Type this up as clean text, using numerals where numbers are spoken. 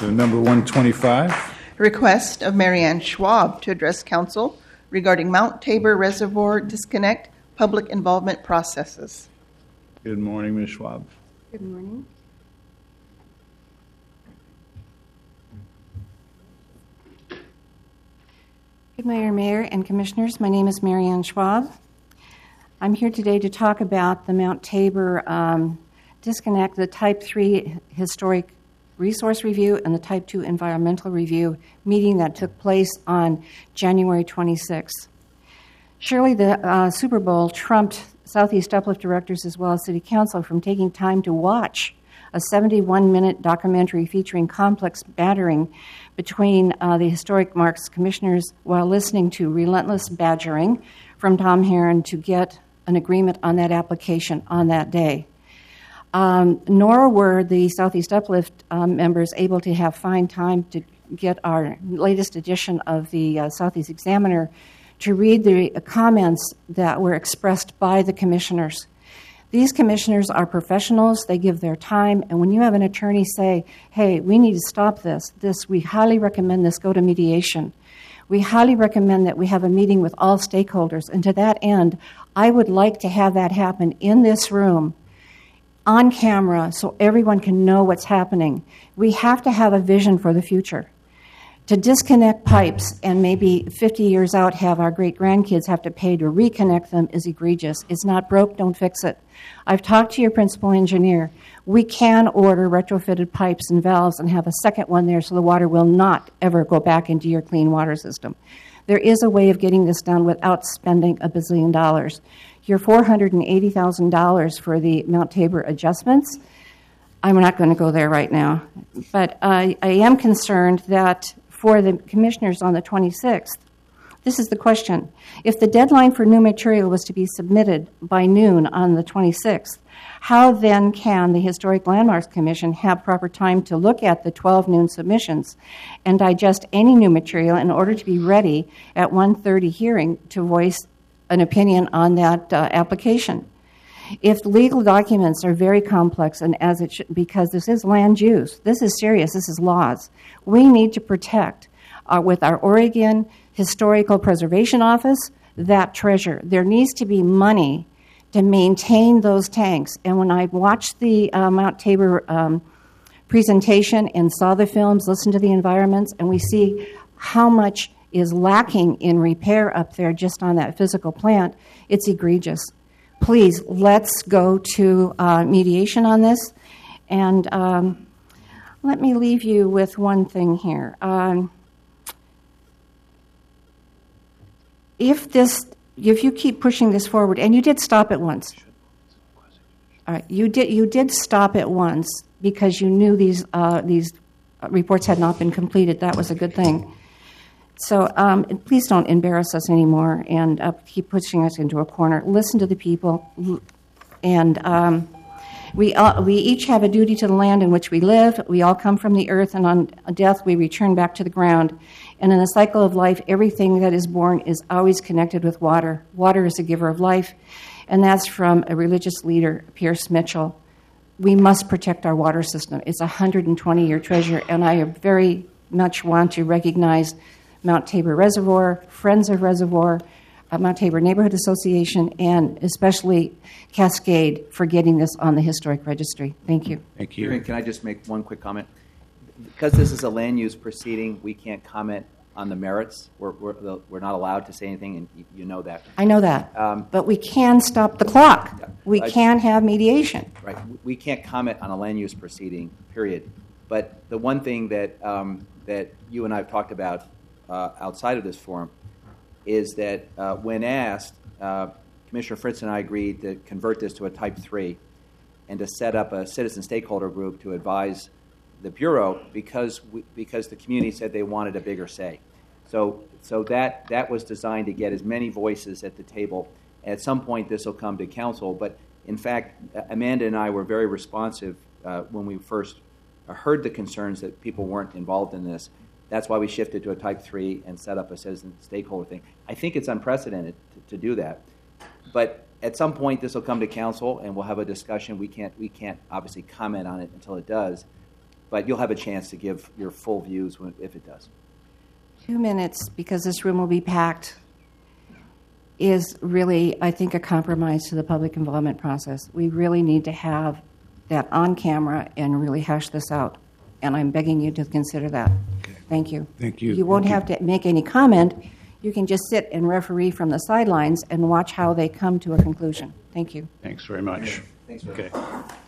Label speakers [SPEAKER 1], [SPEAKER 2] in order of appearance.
[SPEAKER 1] So number 125.
[SPEAKER 2] Request of Marianne Schwab to address council regarding Mount Tabor Reservoir disconnect public involvement processes.
[SPEAKER 1] Good morning, Ms. Schwab.
[SPEAKER 3] Good morning. Good morning, Mayor and Commissioners. My name is Marianne Schwab. I'm here today to talk about the Mount Tabor disconnect, the Type 3 Historic Resource Review and the Type 2 Environmental Review meeting that took place on January 26th. Surely the Super Bowl trumped Southeast Uplift directors as well as City Council from taking time to watch a 71-minute documentary featuring complex battering between the Historic Marks commissioners while listening to relentless badgering from Tom Herron to get an agreement on that application on that day. Nor were the Southeast Uplift members able to find time to get our latest edition of the Southeast Examiner to read the comments that were expressed by the commissioners. These commissioners are professionals, they give their time, and when you have an attorney say, hey, we need to stop this, we highly recommend this go to mediation. We highly recommend that we have a meeting with all stakeholders, and to that end, I would like to have that happen in this room, on camera, so everyone can know what's happening. We have to have a vision for the future. To disconnect pipes and maybe 50 years out have our great-grandkids have to pay to reconnect them is egregious. It's not broke, don't fix it. I've talked to your principal engineer. We can order retrofitted pipes and valves and have a second one there so the water will not ever go back into your clean water system. There is a way of getting this done without spending $1 bazillion. Your $480,000 for the Mount Tabor adjustments, I'm not going to go there right now. But I am concerned that for the commissioners on the 26th, this is the question. If the deadline for new material was to be submitted by noon on the 26th, how then can the Historic Landmarks Commission have proper time to look at the 12 noon submissions and digest any new material in order to be ready at 1:30 hearing to voice an opinion on that application? If legal documents are very complex, and as it should, because this is land use, this is serious, this is laws, we need to protect with our Oregon Historical Preservation Office that treasure. There needs to be money to maintain those tanks. And when I watched the Mount Tabor presentation and saw the films, listened to the environments, and we see how much is lacking in repair up there just on that physical plant, it's egregious. Please, let's go to mediation on this. And let me leave you with one thing here. If you keep pushing this forward, and you did stop it once. All right, you did stop it once because you knew these reports had not been completed. That was a good thing. So please don't embarrass us anymore and keep pushing us into a corner. Listen to the people, and we each have a duty to the land in which we live. We all come from the earth, and on death we return back to the ground. And in the cycle of life, everything that is born is always connected with water. Water is a giver of life, and that's from a religious leader, Pierce Mitchell. We must protect our water system. It's a 120-year treasure, and I very much want to recognize Mount Tabor Reservoir, Friends of Reservoir, Mount Tabor Neighborhood Association, and especially Cascade for getting this on the Historic Registry. Thank you.
[SPEAKER 1] Thank you.
[SPEAKER 4] Can I just make one quick comment? Because this is a land use proceeding, we can't comment on the merits. We're not allowed to say anything, and you know that.
[SPEAKER 3] I know that, but we can stop the clock. Yeah, we can have mediation.
[SPEAKER 4] Right. We can't comment on a land use proceeding, period. But the one thing that that you and I have talked about outside of this forum is that when asked, Commissioner Fritz and I agreed to convert this to a Type 3 and to set up a citizen stakeholder group to advise the Bureau because the community said they wanted a bigger say. So that was designed to get as many voices at the table. At some point, this will come to council. But in fact, Amanda and I were very responsive when we first heard the concerns that people weren't involved in this. That's why we shifted to a Type 3 and set up a citizen stakeholder thing. I think it's unprecedented to do that. But at some point, this will come to council, and we'll have a discussion. We can't obviously comment on it until it does. but you'll have a chance to give your full views if it does.
[SPEAKER 3] 2 minutes, because this room will be packed, is really, I think, a compromise to the public involvement process. We really need to have that on camera and really hash this out. And I'm begging you to consider that.
[SPEAKER 1] Okay.
[SPEAKER 3] Thank you.
[SPEAKER 1] Thank you.
[SPEAKER 3] You won't
[SPEAKER 1] Thank
[SPEAKER 3] have to make any comment. You can just sit and referee from the sidelines and watch how they come to a conclusion. Thank you.
[SPEAKER 1] Thanks very much.
[SPEAKER 4] Thanks,
[SPEAKER 1] Okay.